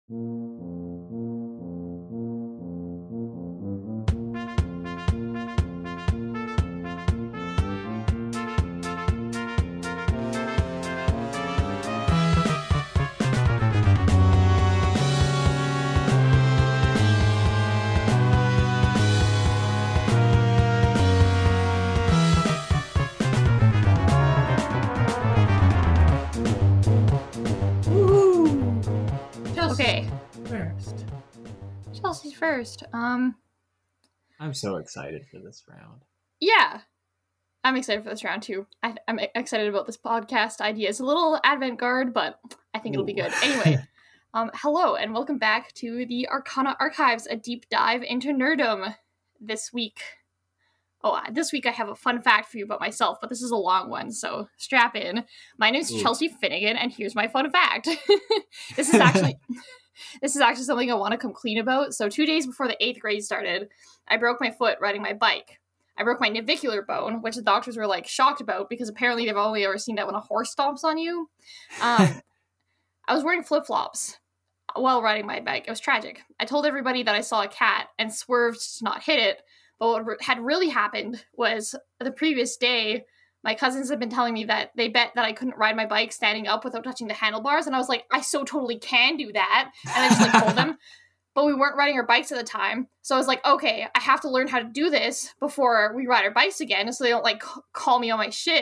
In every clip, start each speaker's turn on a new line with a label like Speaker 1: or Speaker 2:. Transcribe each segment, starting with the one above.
Speaker 1: Okay.
Speaker 2: First.
Speaker 1: Chelsea's first.
Speaker 2: I'm so excited for this round.
Speaker 1: Yeah. I'm excited for this round too. I'm excited about this podcast idea. It's a little avant-garde, but I think it'll be good. Anyway, hello and welcome back to the Arcana Archives, a deep dive into nerdom this week. This week I have a fun fact for you about myself, but this is a long one, so strap in. My name's Chelsea Finnegan, and here's my fun fact. This is actually something I want to come clean about. So 2 days before the 8th grade started, I broke my foot riding my bike. I broke my navicular bone, which the doctors were shocked about because apparently they've only ever seen that when a horse stomps on you. I was wearing flip-flops while riding my bike. It was tragic. I told everybody that I saw a cat and swerved to not hit it. But what had really happened was the previous day, my cousins had been telling me that they bet that I couldn't ride my bike standing up without touching the handlebars. And I was like, I so totally can do that. And I just told them. But we weren't riding our bikes at the time. So I was like, okay, I have to learn how to do this before we ride our bikes again. So they don't call me on my shit.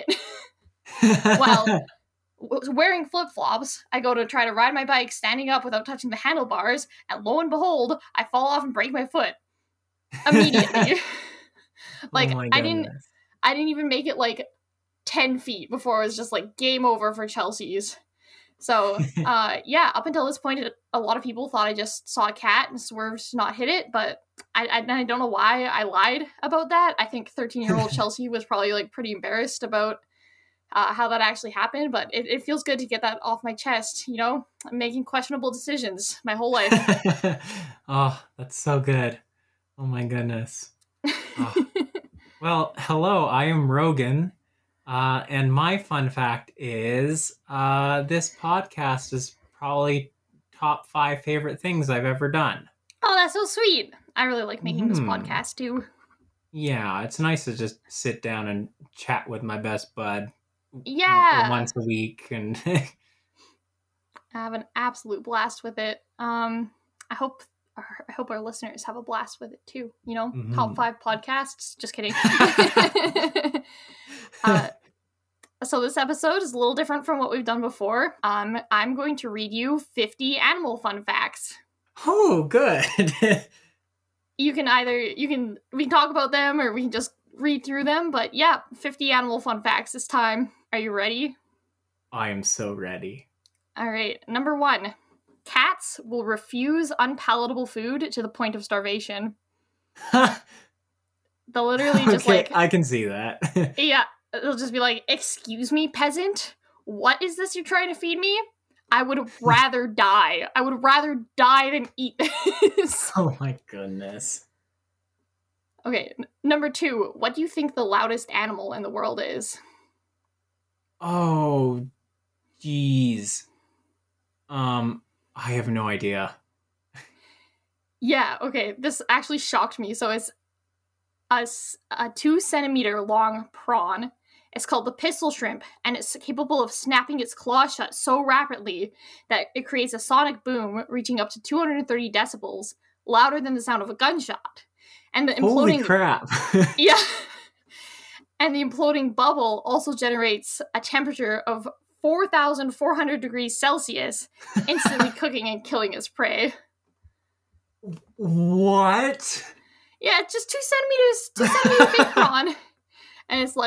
Speaker 1: Well, wearing flip-flops, I go to try to ride my bike standing up without touching the handlebars. And lo and behold, I fall off and break my foot. Immediately. I didn't even make it 10 feet before it was just game over for Chelsea's. So up until this point a lot of people thought I just saw a cat and swerved to not hit it, but I don't know why I lied about that. I think 13-year-old Chelsea was probably pretty embarrassed about how that actually happened, but it feels good to get that off my chest. I'm making questionable decisions my whole life.
Speaker 2: Oh, that's so good. Oh my goodness. Oh. Well, hello, I am Rogan, and my fun fact is this podcast is probably top 5 favorite things I've ever done.
Speaker 1: Oh, that's so sweet. I really like making this podcast too.
Speaker 2: Yeah, it's nice to just sit down and chat with my best bud.
Speaker 1: Yeah.
Speaker 2: Once a week, and
Speaker 1: I have an absolute blast with it. I hope our listeners have a blast with it too. Top 5 podcasts. Just kidding. So this episode is a little different from what we've done before. I'm going to read you 50 animal fun facts.
Speaker 2: Oh, good.
Speaker 1: We can talk about them or we can just read through them. But yeah, 50 animal fun facts this time. Are you ready?
Speaker 2: I am so ready.
Speaker 1: All right. Number 1. Cats will refuse unpalatable food to the point of starvation. They'll literally just
Speaker 2: I can see that.
Speaker 1: Yeah, they'll just be like, "Excuse me, peasant, what is this you're trying to feed me? I would rather die. I would rather die than eat this."
Speaker 2: Oh my goodness.
Speaker 1: Okay, number 2. What do you think the loudest animal in the world is?
Speaker 2: Oh, jeez. I have no idea.
Speaker 1: Yeah, okay, this actually shocked me. So it's a 2-centimeter long prawn. It's called the pistol shrimp, and it's capable of snapping its claws shut so rapidly that it creates a sonic boom reaching up to 230 decibels, louder than the sound of a gunshot. And the imploding...
Speaker 2: Holy crap.
Speaker 1: Yeah. And the imploding bubble also generates a temperature of 4,400 degrees Celsius, instantly cooking and killing its prey.
Speaker 2: What?
Speaker 1: Yeah, it's just 2 centimeters big prawn. And it's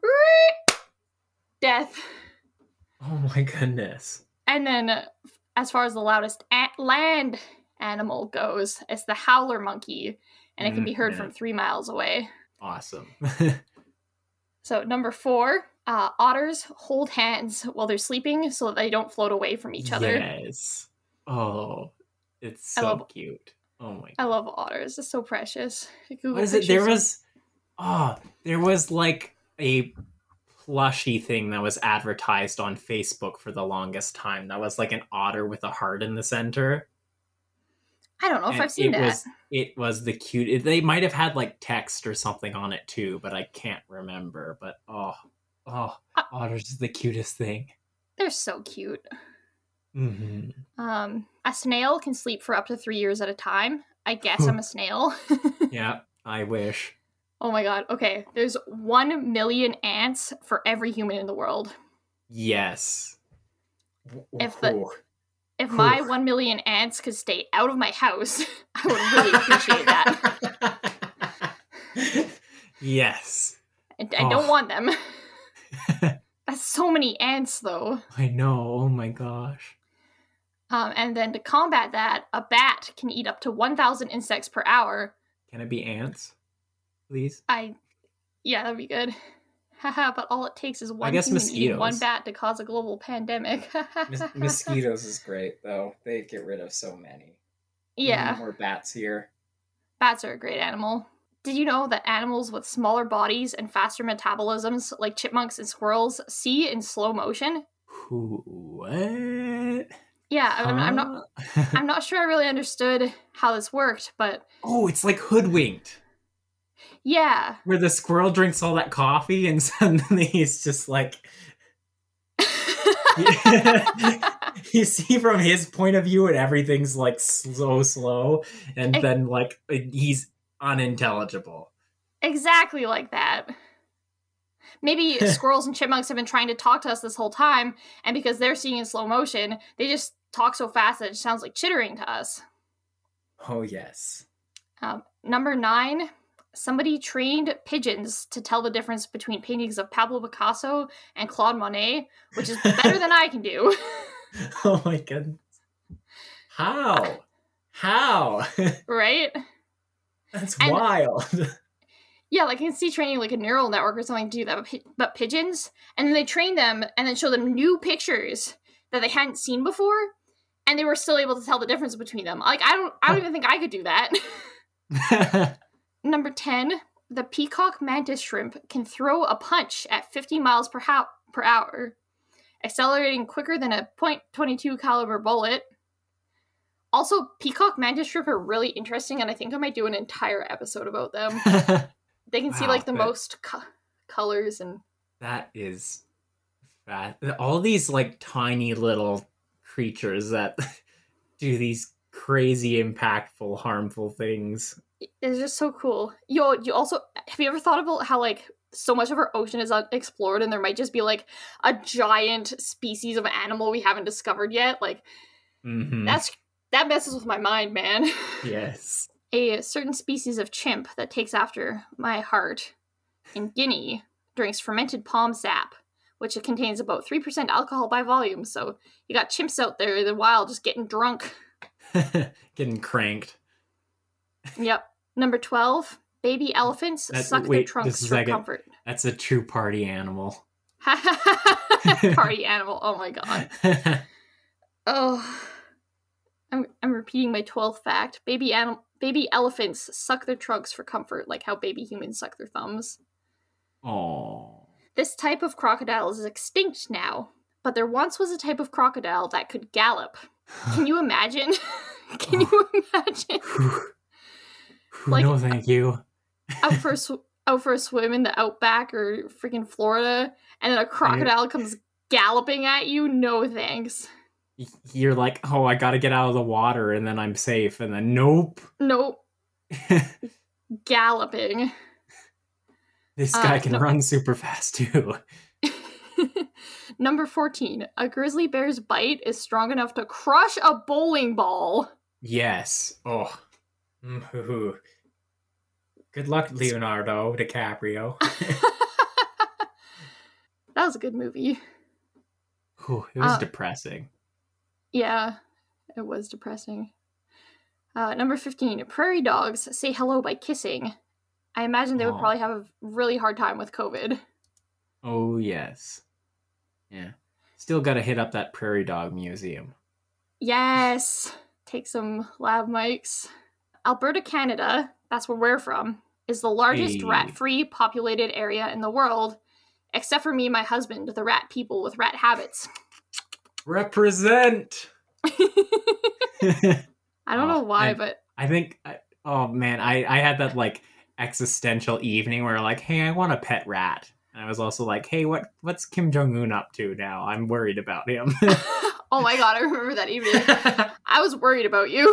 Speaker 1: death.
Speaker 2: Oh my goodness.
Speaker 1: And then, as far as the loudest land animal goes, it's the howler monkey. And it can be heard from 3 miles away.
Speaker 2: Awesome.
Speaker 1: So, number 4, otters hold hands while they're sleeping so that they don't float away from each other.
Speaker 2: Yes. Oh, it's so cute. Oh my God.
Speaker 1: I love otters. It's so precious.
Speaker 2: What is it? There was a plushie thing that was advertised on Facebook for the longest time. That was an otter with a heart in the center.
Speaker 1: I don't know if
Speaker 2: And
Speaker 1: I've seen that.
Speaker 2: it was the cute. They might have had like text or something on it too, but I can't remember. But otters is the cutest thing.
Speaker 1: They're so cute.
Speaker 2: Mm-hmm.
Speaker 1: A snail can sleep for up to 3 years at a time. I guess I'm a snail.
Speaker 2: Yeah, I wish.
Speaker 1: Oh my god. Okay, there's 1 million ants for every human in the world.
Speaker 2: Yes.
Speaker 1: If my 1 million ants could stay out of my house, I would really appreciate that.
Speaker 2: Yes.
Speaker 1: I don't want them. That's so many ants, though.
Speaker 2: I know. Oh my gosh.
Speaker 1: And then to combat that, a bat can eat up to 1,000 insects per hour.
Speaker 2: Can it be ants, please?
Speaker 1: Yeah, that'd be good. Haha, but all it takes is one human
Speaker 2: mosquitoes.
Speaker 1: eating one bat to cause a global pandemic.
Speaker 2: Mosquitoes is great, though. They get rid of so many.
Speaker 1: Yeah.
Speaker 2: More bats here.
Speaker 1: Bats are a great animal. Did you know that animals with smaller bodies and faster metabolisms, like chipmunks and squirrels, see in slow motion?
Speaker 2: What?
Speaker 1: Yeah, I'm not sure I really understood how this worked, but
Speaker 2: it's like Hoodwinked.
Speaker 1: Yeah.
Speaker 2: Where the squirrel drinks all that coffee and suddenly he's just like... You see from his point of view and everything's like slow and then like he's unintelligible.
Speaker 1: Exactly like that. Maybe squirrels and chipmunks have been trying to talk to us this whole time, and because they're seeing in slow motion, they just talk so fast that it sounds like chittering to us.
Speaker 2: Oh, yes.
Speaker 1: Number 9, somebody trained pigeons to tell the difference between paintings of Pablo Picasso and Claude Monet, which is better than I can do.
Speaker 2: Oh my goodness. How?
Speaker 1: Right?
Speaker 2: That's wild.
Speaker 1: Yeah, like I can see training like a neural network or something to do that, but pigeons, and then they train them and then show them new pictures that they hadn't seen before, and they were still able to tell the difference between them. Like I don't even think I could do that. Number 10, the peacock mantis shrimp can throw a punch at 50 miles per hour, accelerating quicker than a .22 caliber bullet. Also, peacock mantis shrimp are really interesting, and I think I might do an entire episode about them. They can see like the most colors and...
Speaker 2: That is fat. All these like tiny little creatures that do these crazy, impactful, harmful things.
Speaker 1: It's just so cool. You also... Have you ever thought about how like so much of our ocean is unexplored and there might just be like a giant species of animal we haven't discovered yet? Like, that messes with my mind, man.
Speaker 2: Yes.
Speaker 1: A certain species of chimp that takes after my heart in Guinea drinks fermented palm sap, which contains about 3% alcohol by volume. So you got chimps out there in the wild just getting drunk.
Speaker 2: Getting cranked.
Speaker 1: Yep. Number 12, baby elephants suck their trunks for comfort.
Speaker 2: That's a true party animal.
Speaker 1: Party animal. Oh my god. Oh. I'm repeating my 12th fact. Baby elephants suck their trunks for comfort, like how baby humans suck their thumbs.
Speaker 2: Aww.
Speaker 1: This type of crocodile is extinct now, but there once was a type of crocodile that could gallop. Can you imagine? Can you imagine?
Speaker 2: Like, no, thank you.
Speaker 1: out for a swim in the outback or freaking Florida, and then a crocodile comes galloping at you? No thanks.
Speaker 2: You're like, oh, I gotta get out of the water and then I'm safe. And then nope.
Speaker 1: Galloping.
Speaker 2: This guy can run super fast too.
Speaker 1: Number 14. A grizzly bear's bite is strong enough to crush a bowling ball.
Speaker 2: Yes. Oh. Good luck, Leonardo DiCaprio.
Speaker 1: That was a good movie.
Speaker 2: It was depressing.
Speaker 1: Yeah, it was depressing. Number 15. Prairie dogs say hello by kissing. I imagine they would probably have a really hard time with COVID.
Speaker 2: Oh, yes. Yeah. Still gotta hit up that prairie dog museum.
Speaker 1: Yes! Take some lav mics. Alberta, Canada, that's where we're from, is the largest rat-free populated area in the world, except for me and my husband, the rat people with rat habits.
Speaker 2: Represent!
Speaker 1: I don't know why, but
Speaker 2: I think, oh man, I had that like existential evening where like, hey, I want a pet rat. And I was also like, hey, what's Kim Jong Un up to now? I'm worried about him.
Speaker 1: Oh my god, I remember that evening. I was worried about you.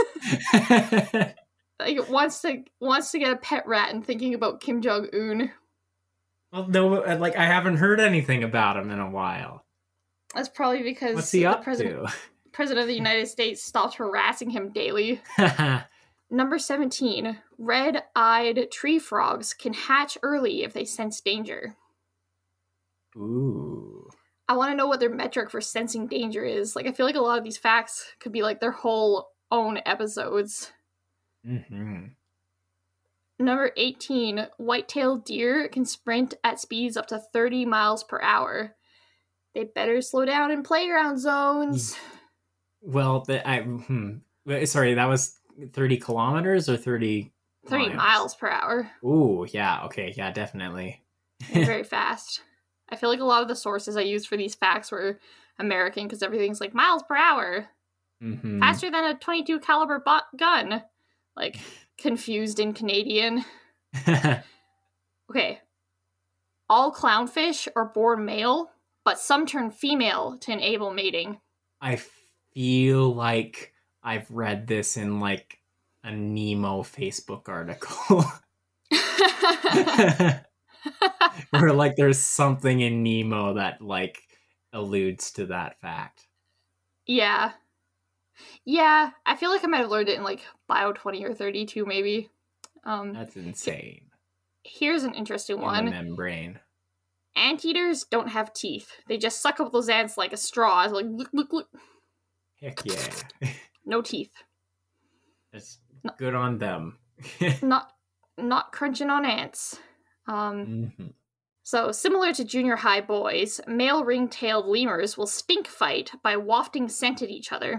Speaker 1: Like wants to get a pet rat and thinking about Kim Jong Un.
Speaker 2: Well, no, like I haven't heard anything about him in a while.
Speaker 1: That's probably because
Speaker 2: What's he up
Speaker 1: president of the United States stopped harassing him daily.
Speaker 2: to?
Speaker 1: Number 17. Red-eyed tree frogs can hatch early if they sense danger.
Speaker 2: Ooh.
Speaker 1: I want to know what their metric for sensing danger is. Like, I feel like a lot of these facts could be like their whole own episodes.
Speaker 2: Mm-hmm.
Speaker 1: Number 18. White-tailed deer can sprint at speeds up to 30 miles per hour. They better slow down in playground zones.
Speaker 2: Well, sorry, that was 30 kilometers or 30
Speaker 1: miles per hour.
Speaker 2: Ooh, yeah, okay, yeah, definitely.
Speaker 1: Very fast. I feel like a lot of the sources I used for these facts were American because everything's like miles per hour.
Speaker 2: Mm-hmm.
Speaker 1: Faster than a 22 caliber gun. Like, confused in Canadian. Okay. All clownfish are born male, but some turn female to enable mating.
Speaker 2: I feel like I've read this in like a Nemo Facebook article. Where like there's something in Nemo that like alludes to that fact.
Speaker 1: Yeah. Yeah, I feel like I might have learned it in like Bio 20 or 32 maybe.
Speaker 2: That's insane.
Speaker 1: Here's an interesting one.
Speaker 2: The membrane.
Speaker 1: Anteaters don't have teeth. They just suck up those ants like a straw. It's like, look.
Speaker 2: Heck yeah.
Speaker 1: No teeth.
Speaker 2: It's good on them.
Speaker 1: not crunching on ants.
Speaker 2: Mm-hmm.
Speaker 1: So, similar to junior high boys, male ring-tailed lemurs will stink fight by wafting scent at each other.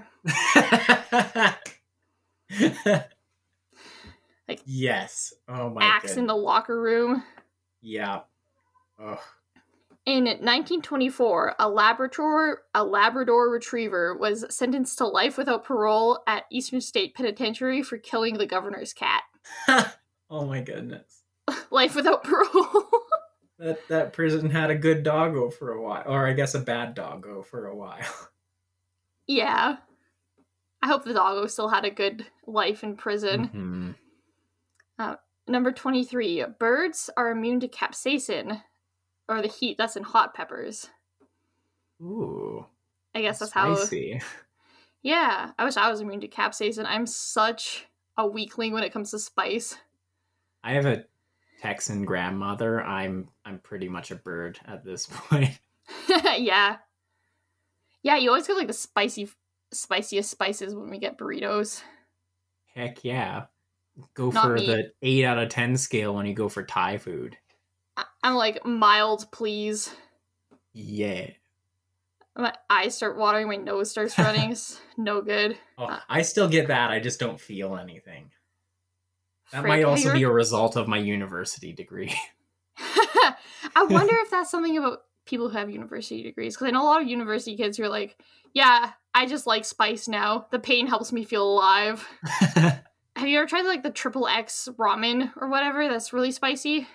Speaker 1: Like,
Speaker 2: yes. Oh my god.
Speaker 1: Axe in the locker room.
Speaker 2: Yeah. Ugh.
Speaker 1: In 1924, a Labrador retriever was sentenced to life without parole at Eastern State Penitentiary for killing the governor's cat.
Speaker 2: Oh my goodness.
Speaker 1: Life without parole.
Speaker 2: That prison had a good doggo for a while. Or I guess a bad doggo for a while.
Speaker 1: Yeah. I hope the doggo still had a good life in prison.
Speaker 2: Mm-hmm.
Speaker 1: Number 23. Birds are immune to capsaicin, or the heat that's in hot peppers.
Speaker 2: Ooh.
Speaker 1: I guess that's
Speaker 2: spicy.
Speaker 1: how... Yeah. I wish I was immune to capsaicin. I'm such a weakling when it comes to spice.
Speaker 2: I have a Texan grandmother. I'm pretty much a bird at this point.
Speaker 1: Yeah. Yeah, you always get like the spiciest spices when we get burritos.
Speaker 2: Heck yeah. Go
Speaker 1: Not
Speaker 2: for
Speaker 1: me.
Speaker 2: the 8 out of 10 scale when you go for Thai food.
Speaker 1: I'm like, mild, please.
Speaker 2: Yeah.
Speaker 1: My eyes start watering, my nose starts running. It's no good.
Speaker 2: Oh, I still get that. I just don't feel anything. That
Speaker 1: Frick,
Speaker 2: might also be a result of my university degree.
Speaker 1: I wonder if that's something about people who have university degrees. Because I know a lot of university kids who are like, yeah, I just like spice now. The pain helps me feel alive. Have you ever tried like the XXX ramen or whatever that's really spicy?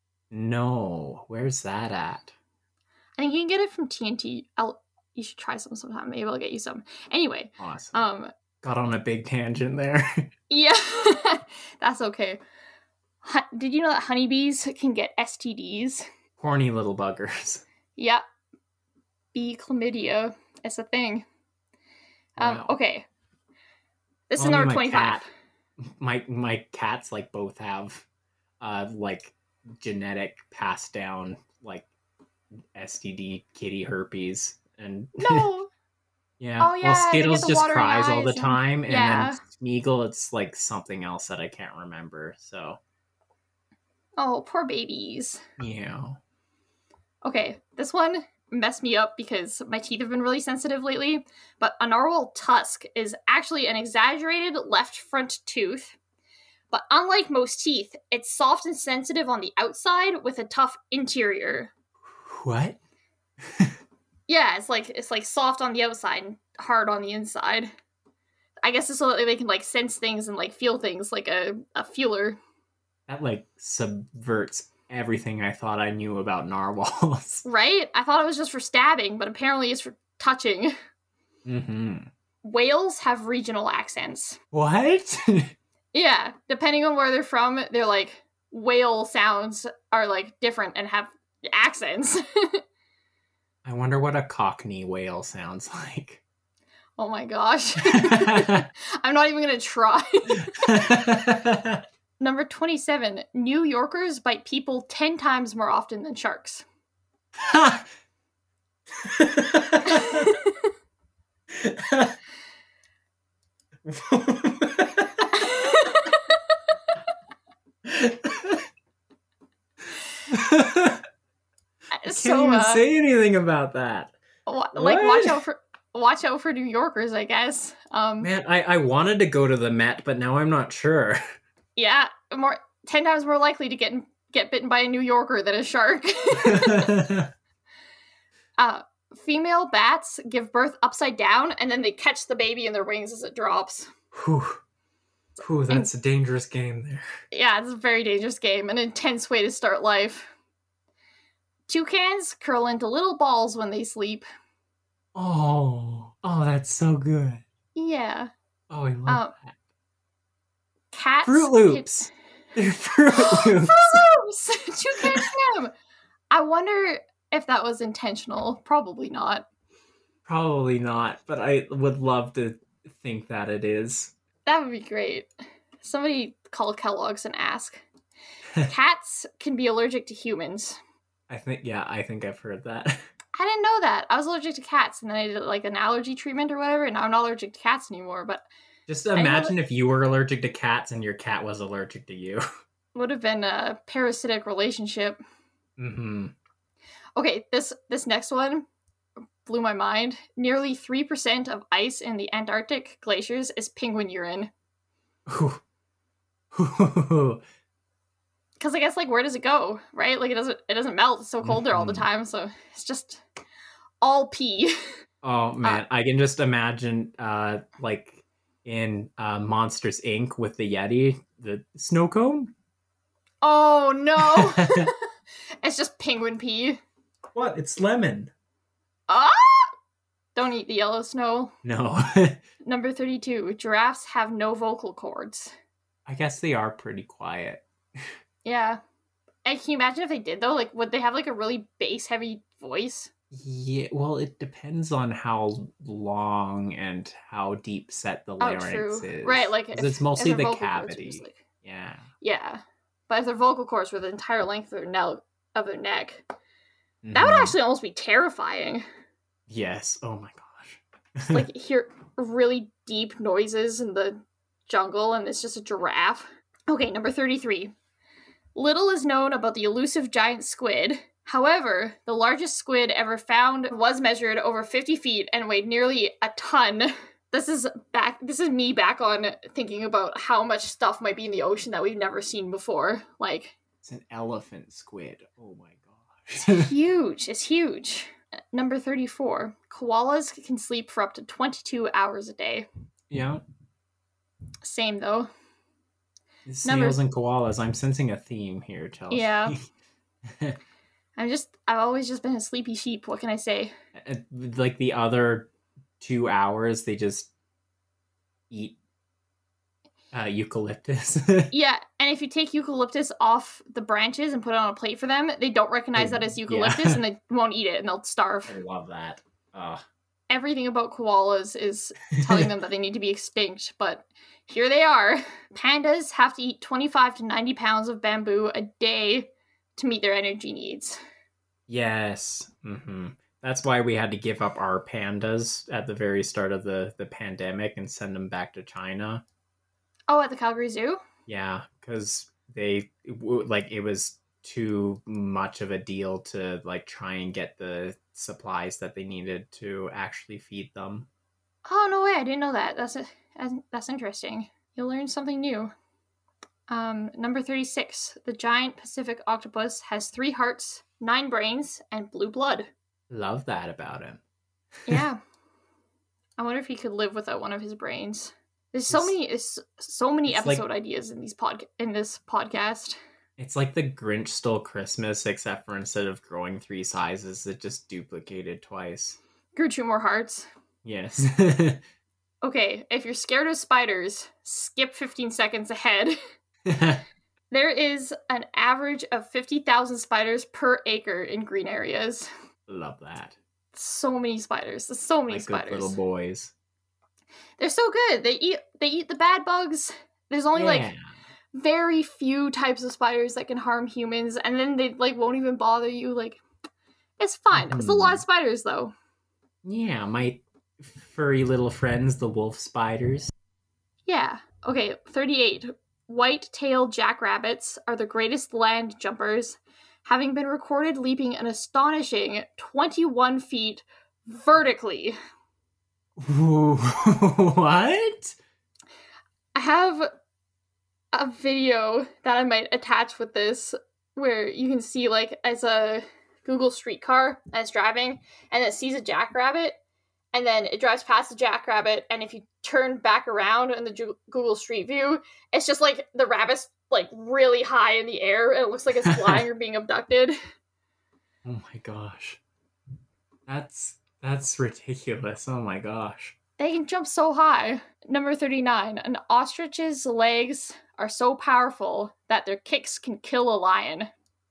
Speaker 2: No. Where's that at?
Speaker 1: I think you can get it from TNT. You should try some sometime. Maybe I'll get you some. Anyway.
Speaker 2: Awesome. Got on a big tangent there.
Speaker 1: Yeah. That's okay. Did you know that honeybees can get STDs?
Speaker 2: Horny little buggers.
Speaker 1: Yep. Bee chlamydia. It's a thing.
Speaker 2: Wow.
Speaker 1: Okay. This is number 25.
Speaker 2: My cats like both have like genetic passed down like STD kitty herpes and
Speaker 1: No.
Speaker 2: yeah.
Speaker 1: Oh yeah.
Speaker 2: Well, Skittles just cries all the
Speaker 1: and...
Speaker 2: time, and
Speaker 1: yeah.
Speaker 2: then Smeagol it's like something else that I can't remember. So.
Speaker 1: Oh, poor babies.
Speaker 2: Yeah.
Speaker 1: Okay, this one messed me up because my teeth have been really sensitive lately, but a narwhal tusk is actually an exaggerated left front tooth. But unlike most teeth, it's soft and sensitive on the outside with a tough interior.
Speaker 2: What?
Speaker 1: Yeah, it's like soft on the outside and hard on the inside. I guess it's so that they can like sense things and like feel things like a feeler.
Speaker 2: That like subverts everything I thought I knew about narwhals.
Speaker 1: Right? I thought it was just for stabbing, but apparently it's for touching.
Speaker 2: Mm-hmm.
Speaker 1: Whales have regional accents.
Speaker 2: What?
Speaker 1: Yeah, depending on where they're from, they're like whale sounds are like different and have accents.
Speaker 2: I wonder what a Cockney whale sounds like.
Speaker 1: Oh my gosh. I'm not even gonna try. Number 27. New Yorkers bite people 10 times more often than sharks.
Speaker 2: I can't even say anything about that.
Speaker 1: Like, watch out for New Yorkers, I guess.
Speaker 2: Man, I wanted to go to the Met, but now I'm not sure.
Speaker 1: Yeah, 10 times more likely to get bitten by a New Yorker than a shark. Female bats give birth upside down, and then they catch the baby in their wings as it drops.
Speaker 2: Whew, that's a dangerous game there.
Speaker 1: Yeah, it's a very dangerous game, an intense way to start life. Toucans curl into little balls when they sleep.
Speaker 2: Oh, that's so good.
Speaker 1: Yeah.
Speaker 2: Oh, I love that.
Speaker 1: Cats.
Speaker 2: Fruit Loops. They're Fruit Loops.
Speaker 1: Fruit Loops. Toucan Sam. I wonder if that was intentional. Probably not.
Speaker 2: Probably not, but I would love to think that it is.
Speaker 1: That would be great. Somebody call Kellogg's and ask. Cats can be allergic to humans.
Speaker 2: I think I've heard that.
Speaker 1: I didn't know that. I was allergic to cats, and then I did like an allergy treatment or whatever, and I'm not allergic to cats anymore, but...
Speaker 2: Just imagine if you were allergic to cats and your cat was allergic to you.
Speaker 1: Would have been a parasitic relationship.
Speaker 2: Mm-hmm.
Speaker 1: Okay, this next one blew my mind. Nearly 3% of ice in the Antarctic glaciers is penguin urine. Because I guess, like, where does it go, right? Like, it doesn't melt. It's so cold there all the time, so it's just all pee.
Speaker 2: Oh, man. I can just imagine, like, in Monsters, Inc. with the Yeti, the snow cone.
Speaker 1: Oh, no! It's just penguin pee.
Speaker 2: What? It's lemon.
Speaker 1: Ah! Don't eat the yellow snow.
Speaker 2: No.
Speaker 1: Number 32. Giraffes have no vocal cords.
Speaker 2: I guess they are pretty quiet.
Speaker 1: Yeah. And can you imagine if they did, though? Like, would they have, like, a really bass-heavy voice?
Speaker 2: Yeah, well, it depends on how long and how deep set the larynx is.
Speaker 1: Right, like,
Speaker 2: it's mostly the cavity.
Speaker 1: Like,
Speaker 2: yeah.
Speaker 1: Yeah. But if their vocal cords were the entire length of their neck, that would actually almost be terrifying.
Speaker 2: Yes. Oh my gosh.
Speaker 1: Like, hear really deep noises in the jungle, and it's just a giraffe. Okay, number 33. Little is known about the elusive giant squid. However, the largest squid ever found was measured over 50 feet and weighed nearly a ton. This is me back on thinking about how much stuff might be in the ocean that we've never seen before. Like,
Speaker 2: it's an elephant squid. Oh my gosh.
Speaker 1: It's huge. It's huge. Number 34. Koalas can sleep for up to 22 hours a day.
Speaker 2: Yeah.
Speaker 1: Same, though.
Speaker 2: Snails and koalas. I'm sensing a theme here, Chelsea.
Speaker 1: Yeah. I've always just been a sleepy sheep. What can I say?
Speaker 2: Like the other 2 hours, they just eat eucalyptus.
Speaker 1: Yeah, and if you take eucalyptus off the branches and put it on a plate for them, they don't recognize that as eucalyptus and they won't eat it and they'll starve.
Speaker 2: I love that.
Speaker 1: Everything about koalas is telling them that they need to be extinct, but here they are. Pandas have to eat 25 to 90 pounds of bamboo a day to meet their energy needs.
Speaker 2: Yes. Mm-hmm. That's why we had to give up our pandas at the very start of the pandemic and send them back to China.
Speaker 1: Oh, at the Calgary Zoo?
Speaker 2: Yeah, because it was too much of a deal to like try and get the supplies that they needed to actually feed them.
Speaker 1: Oh, no way. I didn't know that. That's interesting. You'll learn something new. Number 36. The giant Pacific octopus has 3 hearts, 9 brains, and blue blood.
Speaker 2: Love that about him.
Speaker 1: Yeah. I wonder if he could live without one of his brains. There's so many
Speaker 2: it's
Speaker 1: episode
Speaker 2: like
Speaker 1: ideas in this podcast.
Speaker 2: it's like the Grinch Stole Christmas, except for instead of growing 3 sizes, it just duplicated twice.
Speaker 1: Grew 2 more hearts.
Speaker 2: Yes.
Speaker 1: Okay, if you're scared of spiders, skip 15 seconds ahead. There is an average of 50,000 spiders per acre in green areas.
Speaker 2: Love that.
Speaker 1: So many spiders. There's so many
Speaker 2: Like
Speaker 1: spiders.
Speaker 2: good little boys.
Speaker 1: They're so good. They eat the bad bugs. There's only like very few types of spiders that can harm humans, and then they like won't even bother you. Like, it's fine. It's a lot of spiders though.
Speaker 2: Yeah, my furry little friends, the wolf spiders.
Speaker 1: Yeah. Okay, 38. White-tailed jackrabbits are the greatest land jumpers, having been recorded leaping an astonishing 21 feet vertically.
Speaker 2: What?
Speaker 1: I have a video that I might attach with this where you can see, like, as a Google streetcar and it's driving and it sees a jackrabbit and then it drives past the jackrabbit, and if you turn back around in the Google Street View, it's just like the rabbit's like really high in the air and it looks like it's flying or being abducted.
Speaker 2: Oh my gosh. That's ridiculous. Oh my gosh.
Speaker 1: They can jump so high. Number 39. An ostrich's legs are so powerful that their kicks can kill a lion.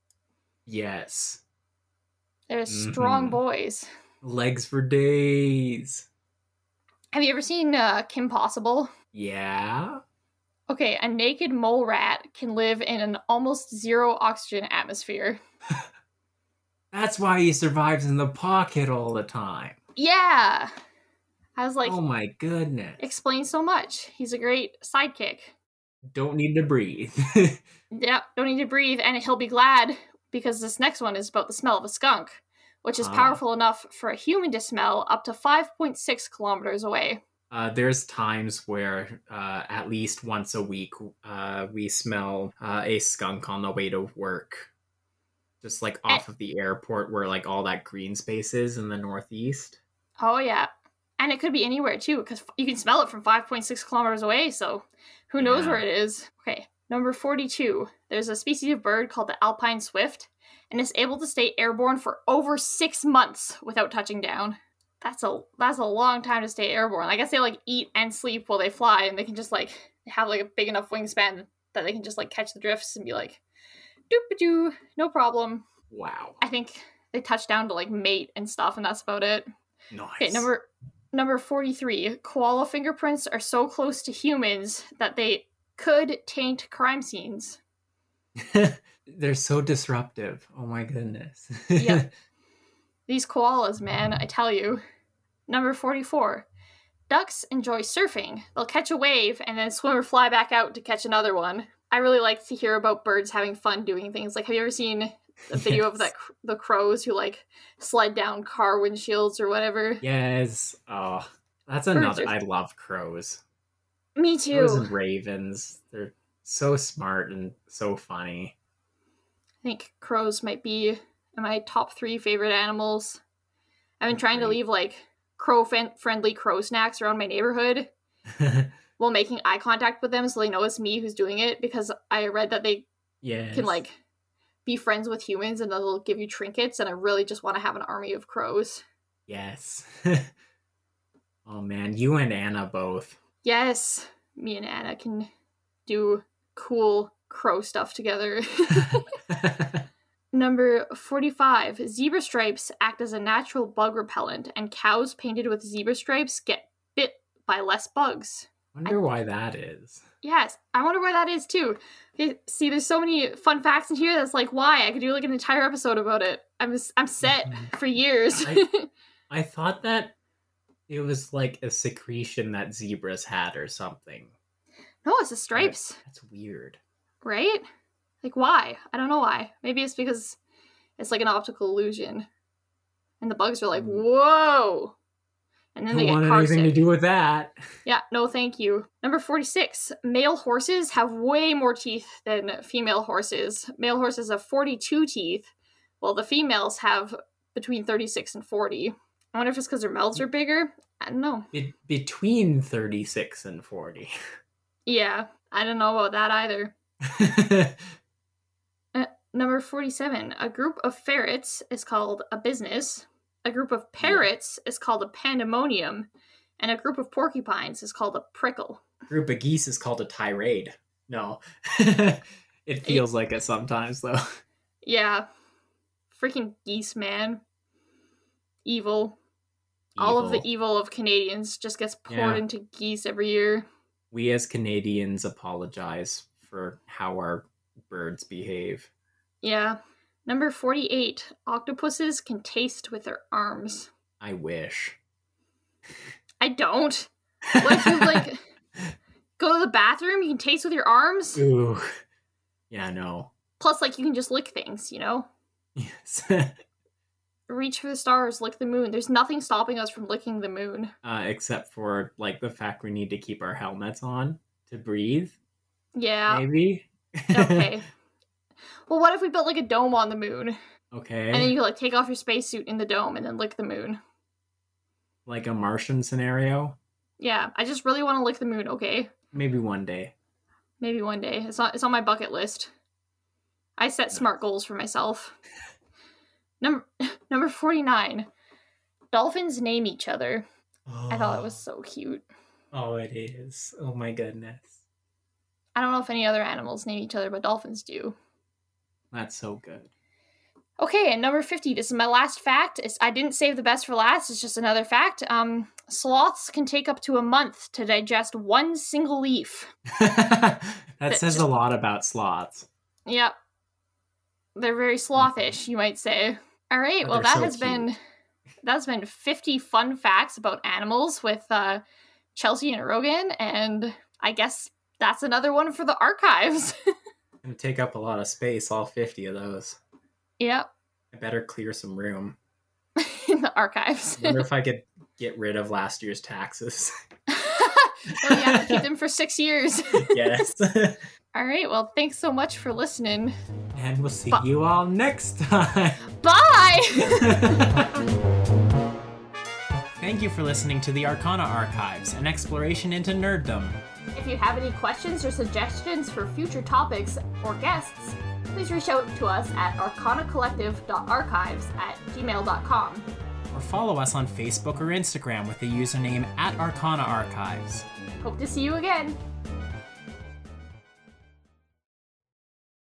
Speaker 2: Yes.
Speaker 1: They're strong boys.
Speaker 2: Legs for days.
Speaker 1: Have you ever seen Kim Possible?
Speaker 2: Yeah.
Speaker 1: Okay, a naked mole rat can live in an almost zero oxygen atmosphere.
Speaker 2: That's why he survives in the pocket all the time.
Speaker 1: Yeah! I was like,
Speaker 2: oh my goodness.
Speaker 1: Explains so much. He's a great sidekick.
Speaker 2: Don't need to breathe.
Speaker 1: Yep, don't need to breathe, and he'll be glad because this next one is about the smell of a skunk, which is powerful enough for a human to smell up to 5.6 kilometers away.
Speaker 2: There's times where at least once a week we smell a skunk on the way to work. Just like off of the airport where like all that green space is in the northeast.
Speaker 1: Oh yeah. And it could be anywhere too, because you can smell it from 5.6 kilometers away, so who knows where it is. Okay, number 42. There's a species of bird called the alpine swift, and it's able to stay airborne for over 6 months without touching down. That's a long time to stay airborne. I guess they like eat and sleep while they fly, and they can just like have like a big enough wingspan that they can just like catch the drifts and be like, doop-a-doo, no problem.
Speaker 2: Wow.
Speaker 1: I think they touch down to like mate and stuff, and that's about it.
Speaker 2: Nice.
Speaker 1: Okay, number 43. Koala fingerprints are so close to humans that they could taint crime scenes.
Speaker 2: They're so disruptive. Oh my goodness.
Speaker 1: Yep. These koalas, man, I tell you. Number 44. Ducks enjoy surfing. They'll catch a wave and then swim or fly back out to catch another one. I really like to hear about birds having fun doing things. Like, have you ever seen a video of the crows who like slide down car windshields or whatever?
Speaker 2: Yes. Oh, that's another. I love crows.
Speaker 1: Me too.
Speaker 2: Crows and ravens. They're so smart and so funny.
Speaker 1: I think crows might be my top 3 favorite animals. I've been trying to leave like crow-friendly crow snacks around my neighborhood while making eye contact with them so they know it's me who's doing it, because I read that they can like be friends with humans and they'll give you trinkets, and I really just want to have an army of crows.
Speaker 2: Yes. Oh man, you and Anna both.
Speaker 1: Yes, me and Anna can do cool crow stuff together. Number 45. Zebra stripes act as a natural bug repellent, and cows painted with zebra stripes get bit by less bugs.
Speaker 2: Wonder why that is.
Speaker 1: Yes, I wonder why that is too. Okay, see, there's so many fun facts in here that's like, why? I could do like an entire episode about it. I'm set for years.
Speaker 2: I thought that it was like a secretion that zebras had or something.
Speaker 1: No, it's the stripes.
Speaker 2: That's weird.
Speaker 1: Right? Like, why? I don't know why. Maybe it's because it's like an optical illusion. And the bugs are like, whoa! And then they get car
Speaker 2: anything
Speaker 1: sick.
Speaker 2: to do with that.
Speaker 1: Yeah, no thank you. Number 46. Male horses have way more teeth than female horses. Male horses have 42 teeth, while the females have between 36 and 40. I wonder if it's because their mouths are bigger. I don't know.
Speaker 2: Between 36 and 40.
Speaker 1: Yeah, I don't know about that either. Number 47. A group of ferrets is called a business. A group of parrots is called a pandemonium. And a group of porcupines is called a prickle.
Speaker 2: A group of geese is called a tirade. No. It feels like it sometimes, though.
Speaker 1: Yeah. Freaking geese, man. Evil. All of the evil of Canadians just gets poured into geese every year.
Speaker 2: We as Canadians apologize for how our birds behave.
Speaker 1: Yeah. Number 48. Octopuses can taste with their arms.
Speaker 2: I wish.
Speaker 1: I don't. What if you, like, go to the bathroom, you can taste with your arms?
Speaker 2: Ooh. Yeah, no.
Speaker 1: Plus, like, you can just lick things, you know?
Speaker 2: Yes.
Speaker 1: Reach for the stars, lick the moon. There's nothing stopping us from licking the moon.
Speaker 2: Except for, like, the fact we need to keep our helmets on to breathe.
Speaker 1: Yeah.
Speaker 2: Maybe?
Speaker 1: Okay. Well, what if we built, like, a dome on the moon?
Speaker 2: Okay.
Speaker 1: And then you could, like, take off your spacesuit in the dome and then lick the moon.
Speaker 2: Like a Martian scenario?
Speaker 1: Yeah, I just really want to lick the moon, okay?
Speaker 2: Maybe one day.
Speaker 1: Maybe one day. It's on my bucket list. I set smart goals for myself. Number 49. Dolphins name each other. Oh. I thought it was so cute.
Speaker 2: Oh, it is. Oh my goodness.
Speaker 1: I don't know if any other animals name each other, but dolphins do.
Speaker 2: That's so good.
Speaker 1: Okay, and number 50. This is my last fact. I didn't save the best for last. It's just another fact. Sloths can take up to a month to digest one single leaf.
Speaker 2: that says a lot about sloths.
Speaker 1: Yep. They're very slothish, you might say. All right, well, that's been 50 fun facts about animals with Chelsea and Rogan, and I guess that's another one for the archives.
Speaker 2: Gonna take up a lot of space, all 50 of those.
Speaker 1: Yep.
Speaker 2: I better clear some room.
Speaker 1: In the archives.
Speaker 2: I wonder if I could get rid of last year's taxes.
Speaker 1: Well, you have to keep them for 6 years.
Speaker 2: Yes.
Speaker 1: All right, well, thanks so much for listening.
Speaker 2: And we'll see you all next time.
Speaker 1: Bye!
Speaker 2: Thank you for listening to the Arcana Archives, an exploration into nerddom.
Speaker 1: If you have any questions or suggestions for future topics or guests, please reach out to us at arcanacollective.archives@gmail.com.
Speaker 2: Or follow us on Facebook or Instagram with the username @ArcanaArchives.
Speaker 1: Hope to see you again.